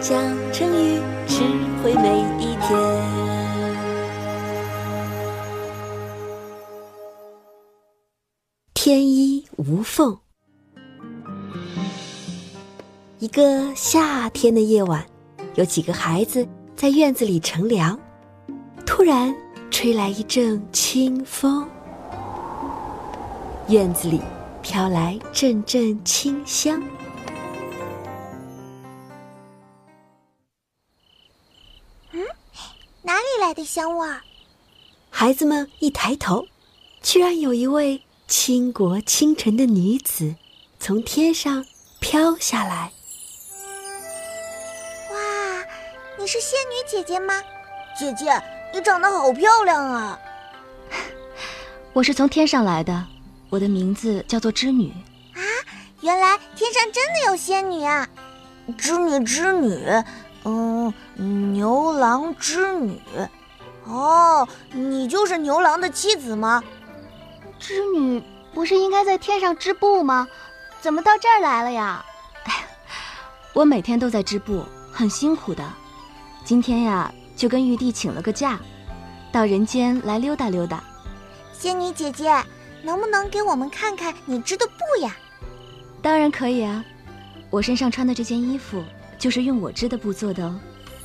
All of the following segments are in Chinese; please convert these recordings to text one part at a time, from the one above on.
讲成语，智慧每一天。天衣无缝。一个夏天的夜晚，有几个孩子在院子里乘凉，突然吹来一阵清风，院子里飘来阵阵清香。 哪里来的香味儿？ 孩子们一抬头，居然有一位倾国倾城的女子从天上飘下来。 哇，你是仙女姐姐吗？姐姐，你长得好漂亮啊！ 我是从天上来的，我的名字叫做织女。 啊，原来天上真的有仙女啊！织女，牛郎织女。哦，你就是牛郎的妻子吗？ 织女不是应该在天上织布吗？怎么到这儿来了呀？ 我每天都在织布，很辛苦的。今天呀，就跟玉帝请了个假，到人间来溜达溜达。 仙女姐姐，能不能给我们看看你织的布呀？ 当然可以啊，我身上穿的这件衣服就是用我织的布做的哦。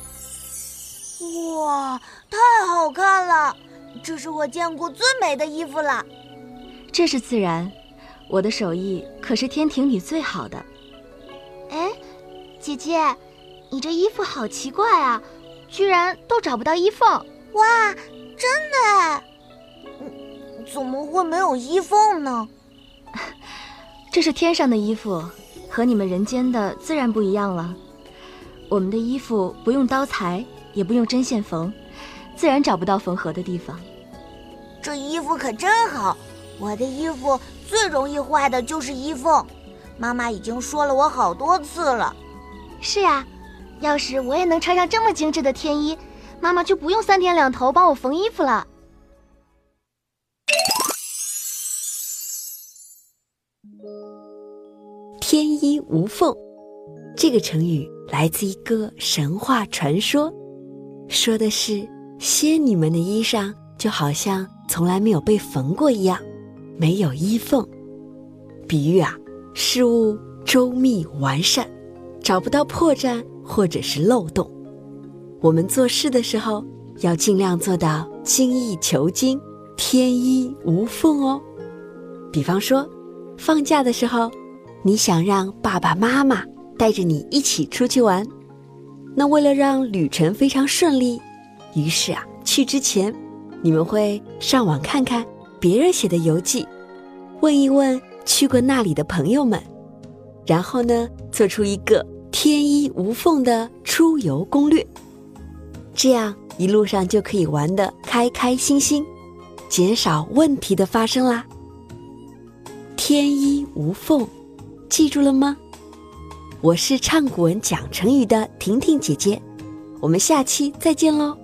哇，太好看了！这是我见过最美的衣服了。 这是自然，我的手艺可是天庭里最好的。 哎，姐姐，你这衣服好奇怪啊，居然都找不到衣缝。 哇，真的哎！怎么会没有衣缝呢？ 这是天上的衣服，和你们人间的自然不一样了。我们的衣服不用刀裁，也不用针线缝，自然找不到缝合的地方。 这衣服可真好，我的衣服最容易坏的就是衣缝，妈妈已经说了我好多次了。 是呀，要是我也能穿上这么精致的天衣，妈妈就不用3天2头帮我缝衣服了。 天衣无缝，这个成语来自一个神话传说，说的是仙女们的衣裳就好像从来没有被缝过一样，没有衣缝。比喻事物周密完善，找不到破绽或者是漏洞。我们做事的时候要尽量做到精益求精，天衣无缝哦。比方说放假的时候，你想让爸爸妈妈带着你一起出去玩，那为了让旅程非常顺利，于是去之前你们会上网看看别人写的游记，问一问去过那里的朋友们，然后呢做出一个天衣无缝的出游攻略，这样一路上就可以玩得开开心心，减少问题的发生啦。天衣无缝，记住了吗？我是唱古文讲成语的婷婷姐姐，我们下期再见喽。